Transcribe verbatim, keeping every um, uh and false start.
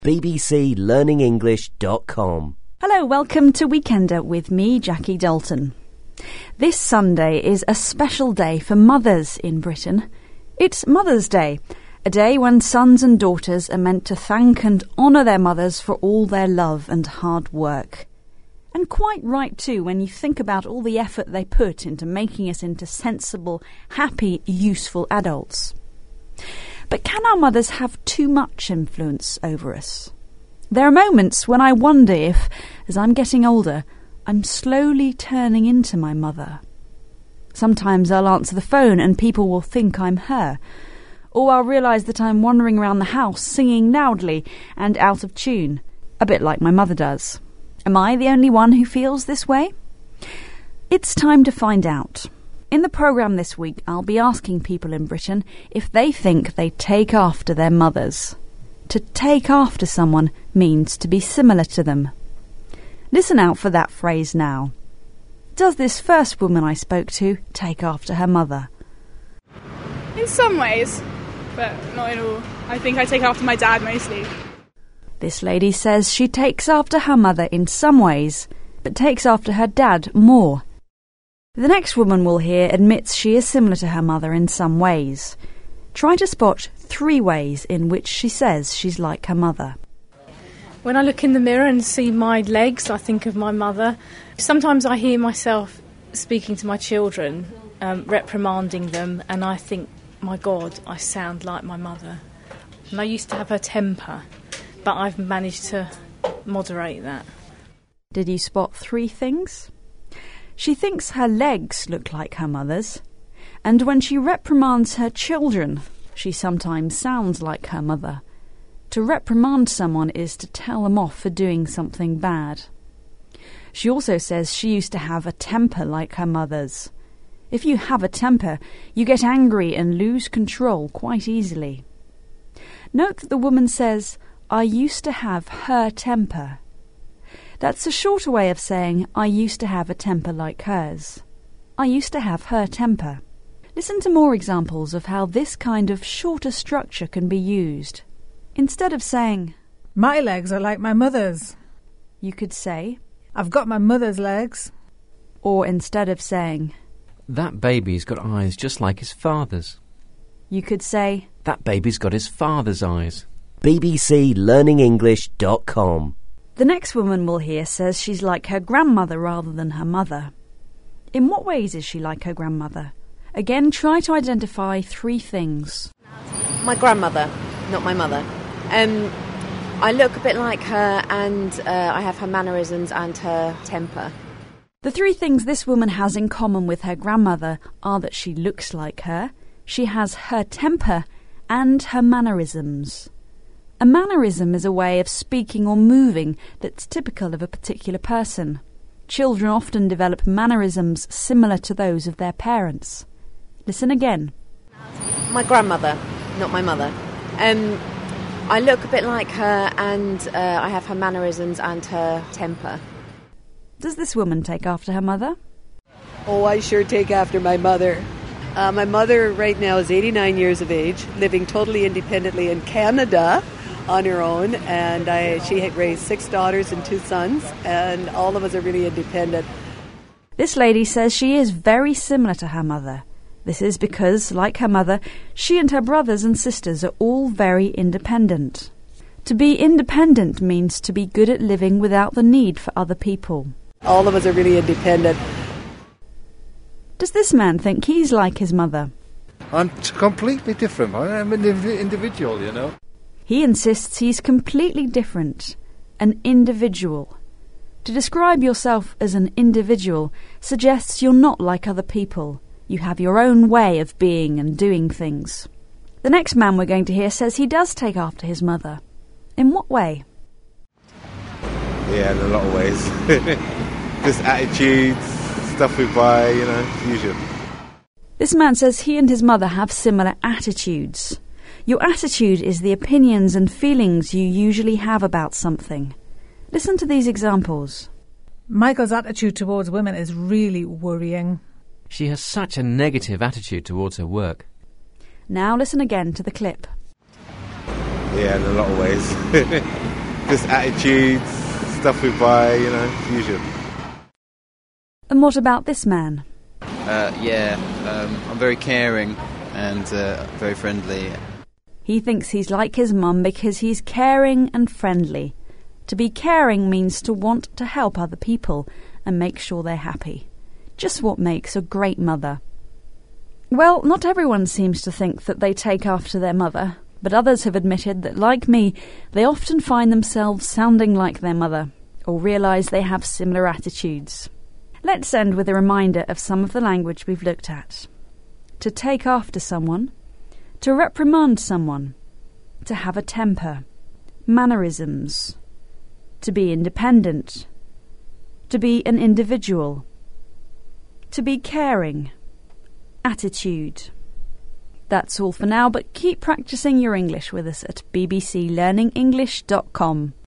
b b c learning english dot com. Hello, welcome to Weekender with me, Jackie Dalton. This Sunday is a special day for mothers in Britain. It's Mother's Day, a day when sons and daughters are meant to thank and honour their mothers for all their love and hard work. And quite right too when you think about all the effort they put into making us into sensible, happy, useful adults. But can our mothers have too much influence over us? There are moments when I wonder if, as I'm getting older, I'm slowly turning into my mother. Sometimes I'll answer the phone and people will think I'm her, or I'll realise that I'm wandering around the house singing loudly and out of tune, a bit like my mother does. Am I the only one who feels this way? It's time to find out. In the programme this week, I'll be asking people in Britain if they think they take after their mothers. To take after someone means to be similar to them. Listen out for that phrase now. Does this first woman I spoke to take after her mother? In some ways, but not in all. I think I take after my dad mostly. This lady says she takes after her mother in some ways, but takes after her dad more. The next woman we'll hear admits she is similar to her mother in some ways. Try to spot three ways in which she says she's like her mother. When I look in the mirror and see my legs, I think of my mother. Sometimes I hear myself speaking to my children, um, reprimanding them, and I think, my God, I sound like my mother. And I used to have her temper, but I've managed to moderate that. Did you spot three things? She thinks her legs look like her mother's, and when she reprimands her children, she sometimes sounds like her mother. To reprimand someone is to tell them off for doing something bad. She also says she used to have a temper like her mother's. If you have a temper, you get angry and lose control quite easily. Note that the woman says, I used to have her temper. That's a shorter way of saying, I used to have a temper like hers. I used to have her temper. Listen to more examples of how this kind of shorter structure can be used. Instead of saying, my legs are like my mother's, you could say, I've got my mother's legs. Or instead of saying, that baby's got eyes just like his father's, you could say, that baby's got his father's eyes. b b c learning english dot com. The next woman we'll hear says she's like her grandmother rather than her mother. In what ways is she like her grandmother? Again, try to identify three things. My grandmother, not my mother. Um, I look a bit like her, and uh, I have her mannerisms and her temper. The three things this woman has in common with her grandmother are that she looks like her, she has her temper, and her mannerisms. A mannerism is a way of speaking or moving that's typical of a particular person. Children often develop mannerisms similar to those of their parents. Listen again. My grandmother, not my mother. Um, I look a bit like her, and uh, I have her mannerisms and her temper. Does this woman take after her mother? Oh, I sure take after my mother. Uh, my mother right now is eighty-nine years of age, living totally independently in Canada on her own, and I, she had raised six daughters and two sons, and all of us are really independent. This lady says she is very similar to her mother. This is because, like her mother, she and her brothers and sisters are all very independent. To be independent means to be good at living without the need for other people. All of us are really independent. Does this man think he's like his mother? I'm t- completely different. I'm an indiv- individual, you know. He insists he's completely different, an individual. To describe yourself as an individual suggests you're not like other people. You have your own way of being and doing things. The next man we're going to hear says he does take after his mother. In what way? Yeah, in a lot of ways. Just attitudes, stuff we buy, you know, usual. This man says he and his mother have similar attitudes. Your attitude is the opinions and feelings you usually have about something. Listen to these examples. Michael's attitude towards women is really worrying. She has such a negative attitude towards her work. Now listen again to the clip. Yeah, in a lot of ways. Just attitudes, stuff we buy, you know, usual. And what about this man? Uh, yeah, um, I'm very caring and uh, very friendly. He thinks he's like his mum because he's caring and friendly. To be caring means to want to help other people and make sure they're happy. Just what makes a great mother. Well, not everyone seems to think that they take after their mother, but others have admitted that, like me, they often find themselves sounding like their mother, or realise they have similar attitudes. Let's end with a reminder of some of the language we've looked at. To take after someone, to reprimand someone, to have a temper, mannerisms, to be independent, to be an individual, to be caring, attitude. That's all for now, but keep practicing your English with us at b b c learning english dot com.